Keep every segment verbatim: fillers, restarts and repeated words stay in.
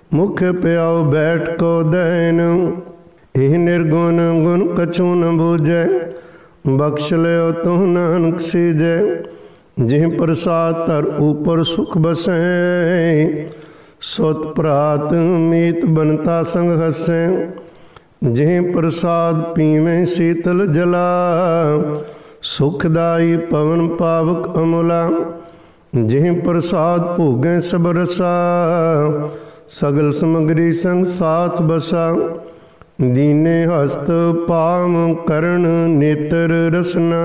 मुख प्याओ बैठ को दैन, एह निर्गुण गुण कछु न बूझै, बख्श लियो तुह नानक सीजै। जिह प्रसाद तर ऊपर सुख बसै, सुत प्रात मीत बनता संग हसै। जिह प्रसाद पीवें शीतल जला, सुखदाई पवन पावक अमुला। जिह प्रसाद भोगें सब रसा, सगल समग्री संग साथ बसा। दीने हस्त पाम करण नेत्र रसना,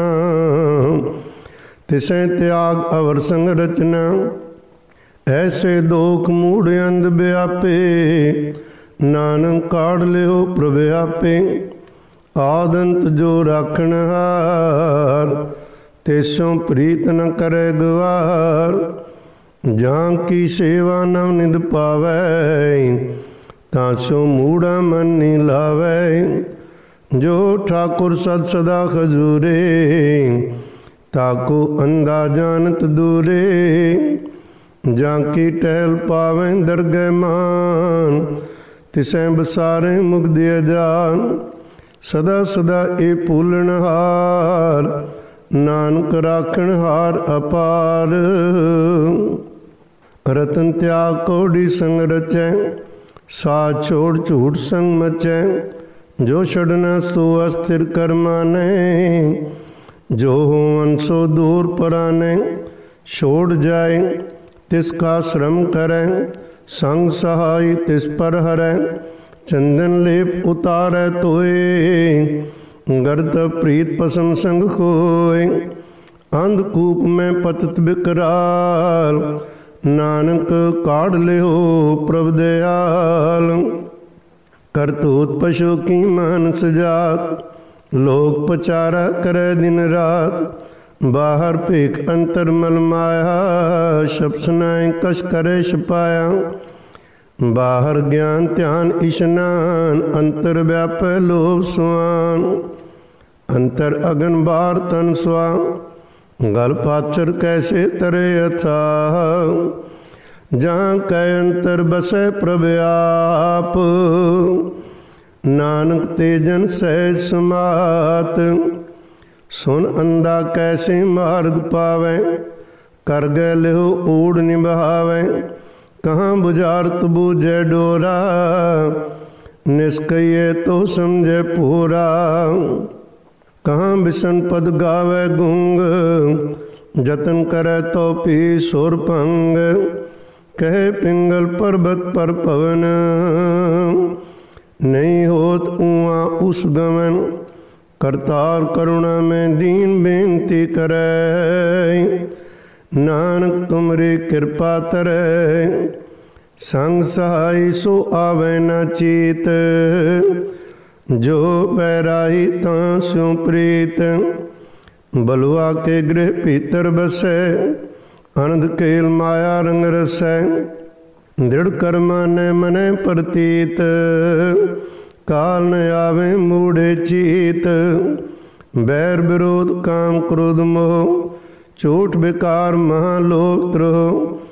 तिसै त्याग अवर संग रचना। ऐसे दोख मूढ़ अंध व्यापे, नानक काढ़ लियो प्रभ आपे। आदंत जो राखण हार, तेसों प्रीत न करे गवार। जां की सेवा नव निध पावै, तां सो मूढ़ा मन नी लावै। जो ठाकुर सद सदा खजूरे, ताको अंधा जानत दूरे। जां की टहल पावें दरगह मान, तिसै बसारें मुक्ति अजान। सदा सदा ए भूलन हार, नानक राखण हार अपार। रतन त्याग कौड़ी संग रचै, साथ छोड़ झूठ संग मचै। जो छड़ना सो अस्थिर कर मानै, जो होवन सो दूर परानै। छोड़ जाए तिसका श्रम करै, संग सहाय तिस पर हरै। चंदन लेप उतारै तोए, गर्द प्रीत पसम संग खोए। अंधकूप में पतित बिकराल, नानक काढ़ लियो प्रभ दयाल। करतूत पशु की मानस जात, लोक पचारा करे दिन रात। बाहर भीख अंतर मल माया, शब्द सुनाए कश करे छपाया। बाहर ज्ञान ध्यान इशनान, अंतर व्यापै लोभ सुआन। अंतर अगन बार तन स्वा, गल पाचर कैसे तरे अथाह। जहाँ कै अंतर बसै प्रभ आप, नानक तेजन सहज समात। सुन अंधा कैसे मार्ग पावै, कर गए लिहो ऊढ़ निभावै। कहाँ बुझारत बूझे डोरा, निष्कइये तो समझे पूरा। कहाँ बिसन पद गावे गुंग, जतन करे तो पी सुर भंग। कहे पिंगल पर्वत पर पवन, नहीं होत ऊआ उस गमन। करतार करुणा में दीन बेनती करे, नानक तुमरी कृपा तरै। संग सहाय सो आवे न चीत, जो बैराही तां स्यों प्रीत। बलुआ के गृह भीतर बसै, अनंद केल माया रंग रसै। दृढ़ कर्मा ने मनै प्रतीत, काल न आवे मूढ़े चीत। बैर विरोध काम क्रोध मोह, चोट विकार महालोक द्रोह।